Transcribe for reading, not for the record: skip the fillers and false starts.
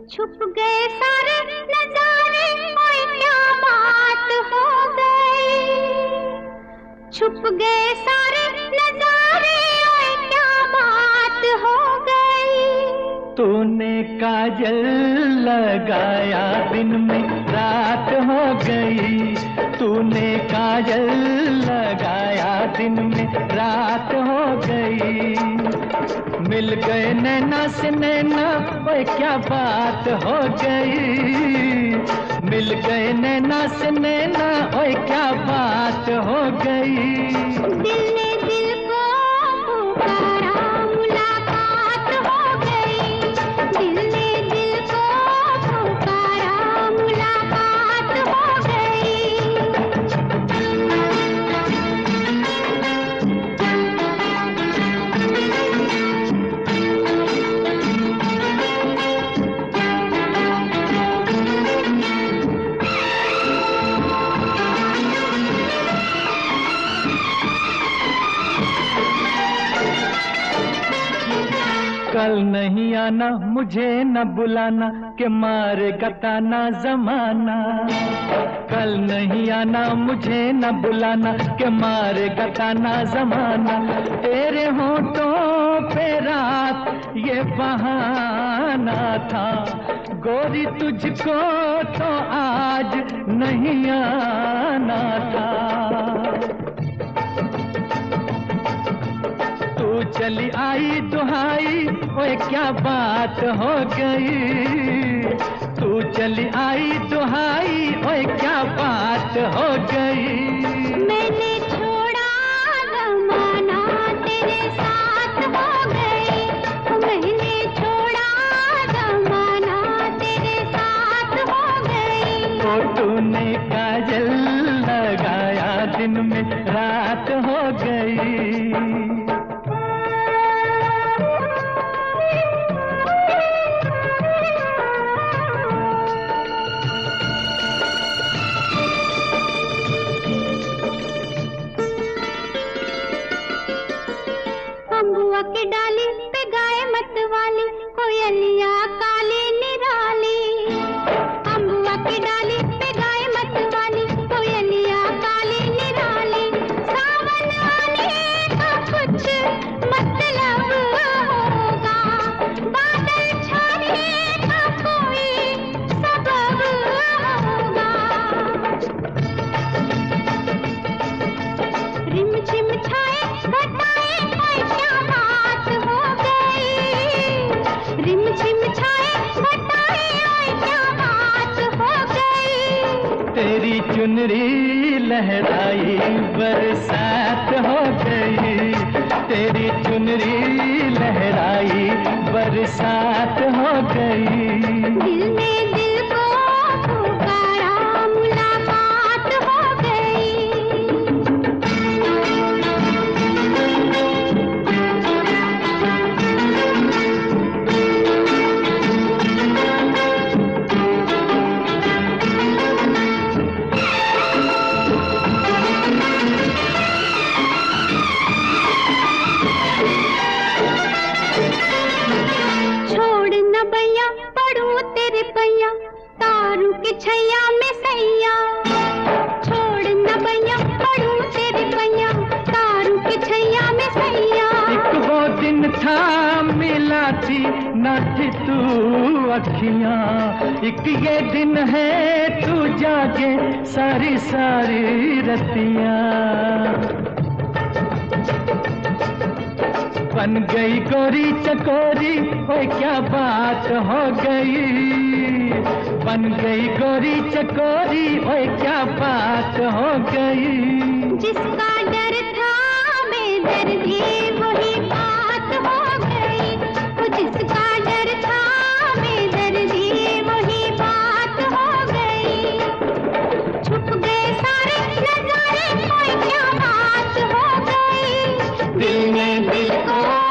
छुप गए सारे नजारे, ओए क्या बात हो गई। छुप गए सारे नजारे, ओए क्या बात हो गई। तूने काजल लगाया दिन में रात हो गई। तूने काजल लगाया दिन में रात हो गई। मिल गए नैना से नैना, ओए क्या बात हो गई। मिल गए नैना से नैना, ओए क्या बात हो गई। दिल ने दिल को पुकारा, मुलाकात हो गई। दिल ने दिल को पुकारा, मुलाकात हो गई। कल नहीं आना, मुझे न बुलाना, के मारेगा ताना जमाना। कल नहीं आना, मुझे न बुलाना, के मारेगा ताना जमाना। तेरे होठों पे रात ये बहाना था, गोरी तुझको तो आज नहीं आना था। तू चली आई दुहाई, ओए क्या बात हो गई। तू चली आई दुहाई, ओए क्या बात हो गई। मैंने छोड़ा जमाना, तेरे साथ हो गई। मैंने छोड़ा जमाना, तेरे साथ हो गई। तो तूने काजल लगाया दिन में रात हो गई। अम्बुआ की डाली पे गाए मतवाली, कोयलिया काली निराली। अम्बुआ की डाली पे गाए मतवाली, कोयलिया काली निराली। सावन आने का कुछ मतलब होगा, बादल छाने का कोई सबब होगा। रिम झिम छाए घटाए, ओए क्या बात हो गई। रिम झिम छाए घटाए, ओए क्या बात हो गई। तेरी चुनरी लहराई बरसात हो गई। तेरी चुनरी लहराई बरसात हो गई। दिल ने दिल को पुकारा, मुलाकात हो गई। छोड़ न भैया पढ़ू तेरे पैया, तारू के छैया में सैया। छोड़ न भैया पढ़ू तेरे पैया, तारू के छैया में सैया। एक वो दिन था मिला थी न थी तू अखियां, एक ये दिन है तू जागे सारी सारी रतियां। बन गई गोरी चकोरी, ओए क्या बात हो गई। बन गई गोरी चकोरी, ओए क्या बात हो गई। जिसका डर था बेदर्दी, वही बात हो गई। वो जिसका डर था बेदर्दी, वही बात हो गई। छुप गए सारे नजारे, ओए क्या बात हो गई। दिल में दिल को